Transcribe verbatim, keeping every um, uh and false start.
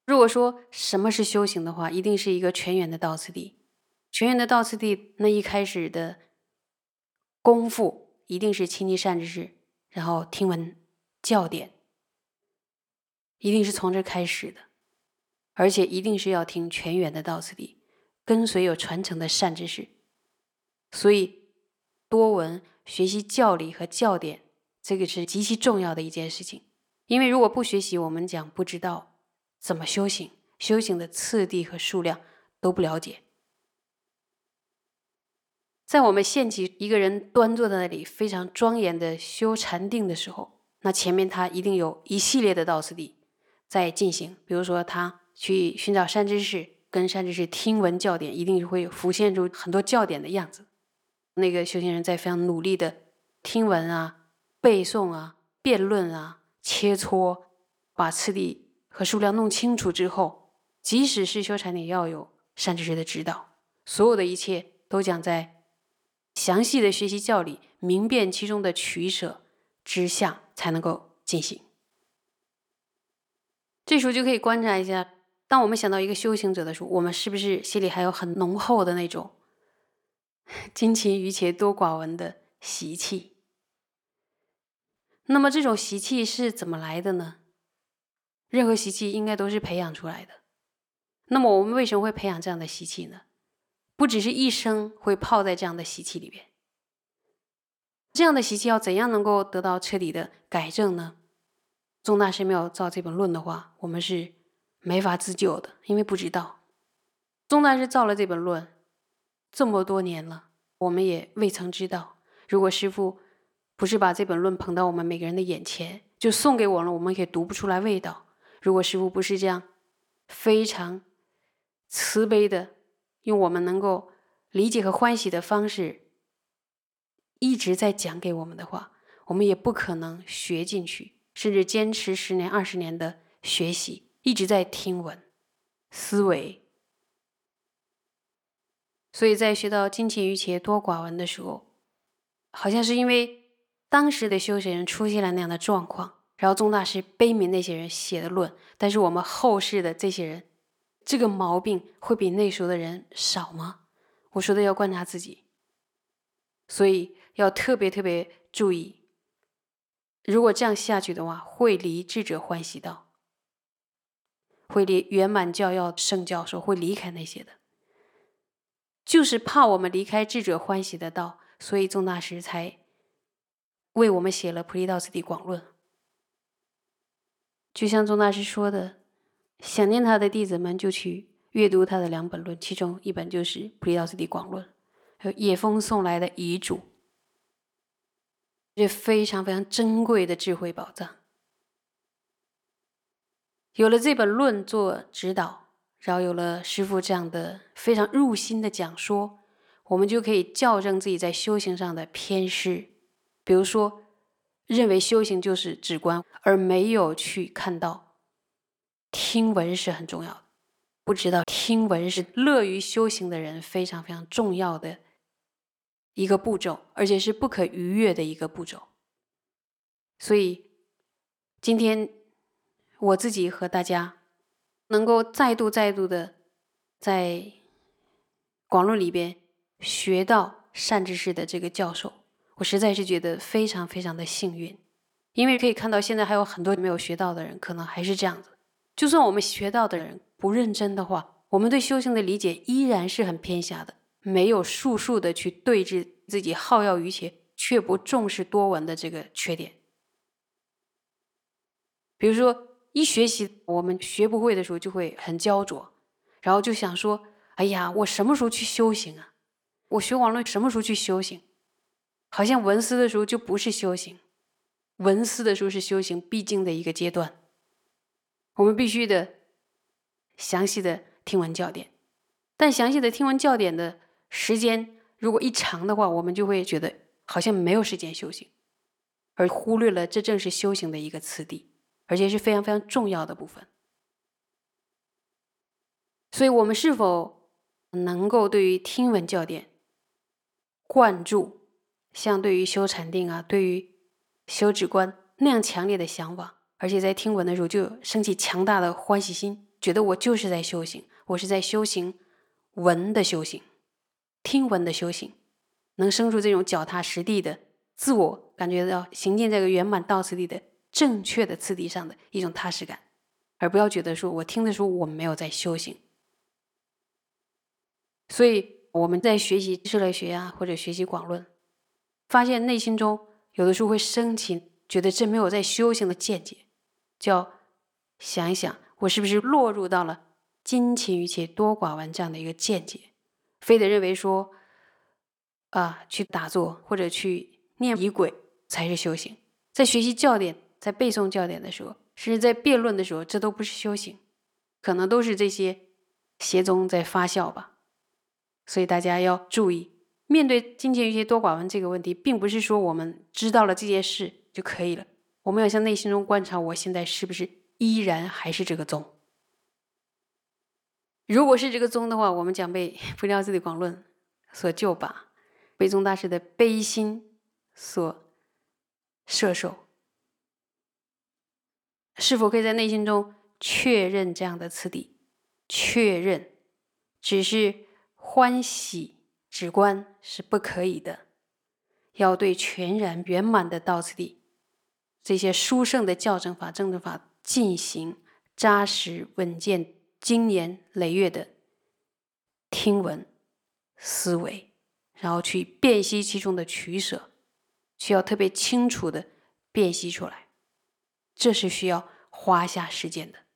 如果说什么是修行的话，一定是一个全圆的道次第。全圆的道次第，那一开始的功夫一定是亲近善知识，然后听闻教典，一定是从这开始的，而且一定是要听全圆的道次第，跟随有传承的善知识。所以多闻学习教理和教典，这个是极其重要的一件事情。因为如果不学习，我们讲不知道怎么修行，修行的次第和数量都不了解。在我们现起一个人端坐在那里非常庄严的修禅定的时候，那前面他一定有一系列的道次第在进行。比如说他去寻找善知识，跟善知识听闻教典，一定会浮现出很多教典的样子。那个修行人在非常努力的听闻啊、背诵啊、辩论啊、切磋，把次第和数量弄清楚之后，即使是修禅定，也要有善知识的指导。所有的一切都讲在详细的学习教理，明辨其中的取舍之下，才能够进行。这时候就可以观察一下，当我们想到一个修行者的时候，我们是不是心里还有很浓厚的那种精勤于且多寡闻的习气？那么这种习气是怎么来的呢？任何习气应该都是培养出来的。那么我们为什么会培养这样的习气呢？不只是一生会泡在这样的习气里边，这样的习气要怎样能够得到彻底的改正呢？宗大师没有造这本论的话，我们是没法自救的，因为不知道。宗大师造了这本论这么多年了，我们也未曾知道。如果师父不是把这本论捧到我们每个人的眼前，就送给我们了，我们也读不出来味道。如果师父不是这样非常慈悲的用我们能够理解和欢喜的方式一直在讲给我们的话，我们也不可能学进去，甚至坚持十年二十年的学习，一直在听闻思维。所以在学到精勤于且多寡闻的时候，好像是因为当时的修行人出现了那样的状况，然后宗大师悲悯那些人写的论，但是我们后世的这些人，这个毛病会比那时候的人少吗？我说的要观察自己，所以要特别特别注意，如果这样下去的话，会离智者欢喜道，会离圆满教要圣教授会离开那些的，就是怕我们离开智者欢喜的道，所以宗大师才为我们写了《菩提道次第广论》。就像宗大师说的，想念他的弟子们就去阅读他的两本论，其中一本就是《菩提道次第广论》，还有叶枫送来的遗嘱，这非常非常珍贵的智慧宝藏。有了这本论做指导，然后有了师父这样的非常入心的讲说，我们就可以校正自己在修行上的偏失。比如说认为修行就是止观，而没有去看到听闻是很重要的，不知道听闻是乐于修行的人非常非常重要的一个步骤，而且是不可逾越的一个步骤。所以今天我自己和大家能够再度再度的在广论里边学到善知识的这个教授，我实在是觉得非常非常的幸运。因为可以看到现在还有很多没有学到的人，可能还是这样子。就算我们学到的人不认真的话，我们对修行的理解依然是很偏狭的，没有数数的去对治自己好要于且却不重视多闻的这个缺点。比如说一学习我们学不会的时候就会很焦灼，然后就想说，哎呀，我什么时候去修行啊？我学完了什么时候去修行？好像闻思的时候就不是修行，闻思的时候是修行必经的一个阶段。我们必须的详细的听闻教典，但详细的听闻教典的时间如果一长的话，我们就会觉得好像没有时间修行，而忽略了这正是修行的一个次第，而且是非常非常重要的部分。所以我们是否能够对于听闻教典灌注像对于修禅定啊，对于修止观那样强烈的向往，而且在听闻的时候就升起强大的欢喜心， 觉得我就是在修行，我是在修行闻的修行，听闻的修行，能生出这种脚踏实地的自我感觉到行进这个圆满道次第的正确的次第上的一种踏实感，而不要觉得说我听的时候我没有在修行。所以我们在学习社类学啊，或者学习广论，发现内心中有的时候会升起觉得这没有在修行的见解，就要想一想我是不是落入到了精勤于且多寡闻这样的一个见解，非得认为说啊，去打坐或者去念仪轨才是修行。在学习教典，在背诵教典的时候，甚至在辩论的时候，这都不是修行，可能都是这些邪宗在发酵吧。所以大家要注意，面对精勤于且多寡闻这个问题，并不是说我们知道了这件事就可以了，我们要向内心中观察，我现在是不是依然还是这个宗。如果是这个宗的话，我们讲被不料自体广论所救拔，北宗大师的悲心所摄受，是否可以在内心中确认这样的次第？确认只是欢喜直观是不可以的，要对全然圆满的道次第，这些殊胜的教正法正正法进行扎实稳健经年累月的听闻思维，然后去辨析其中的取舍，需要特别清楚的辨析出来，这是需要花下时间的。